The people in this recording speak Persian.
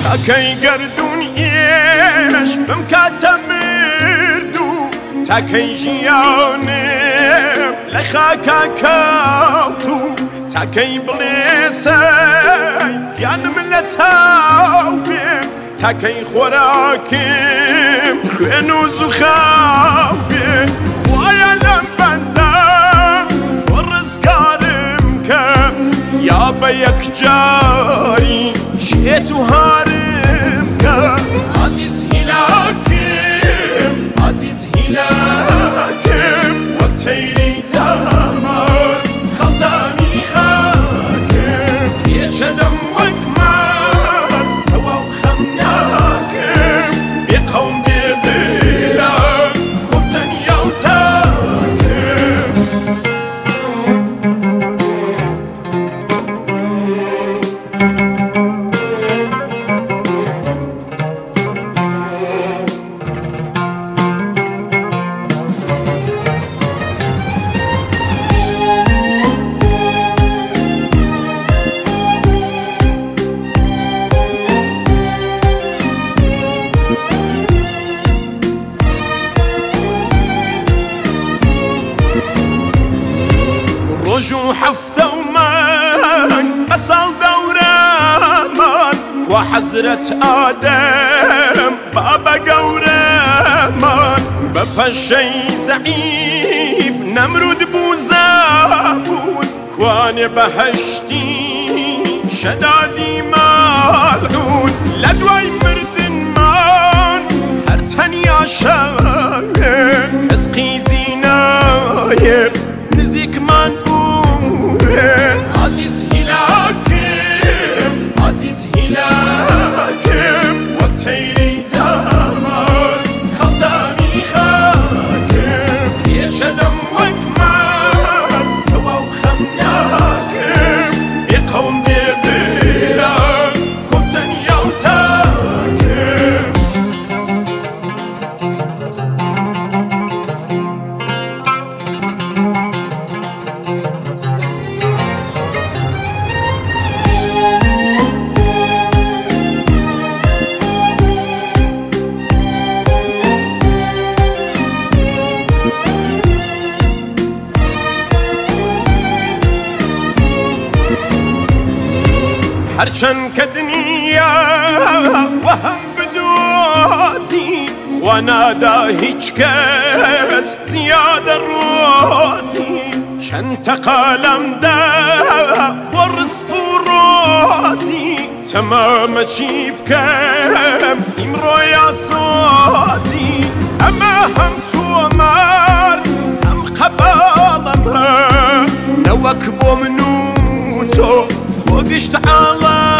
تاكي قردون إيش بمكاتم مردو تاكي جيانم لخاكا كاوتو تاكي بليسي يانم لتاوبي تاكي خوراكم خوينو زخاوبي خوايا لمبندم تورز كارم كم يا بيك جاري شيتو هارم كم عزيز هلاكم عزيز هلاكم وقتيري زمان خلطاني خاكم يجدم وكمان توا وخمناكم بقوم ببيرك خبتن يوتاكم رجو حفته ومان بصل دورامان كوا حزرة آدم بابا قورمان ببشي زعيف نمرود بوزابون كواني بهشتي شدادي مالعون لدواي مردن مان هرتن يا شايب كزقي زينايب نزيك منبوه عزيز هلاكم عزيز هلاكم وقتيري زمان خلطاني خاكم يجدم وكمان توا وخمناكم بقوم ببيرك خبتن يوتاكم هرچن كدنيا وهم بدوزي وانا دا هيج كس زيادة روزي شنت قلم دا والرزق روزي تمام جيب كم امرو يا صوزي اما هم تومار هم قبالما نوك بومنوتو وقشت على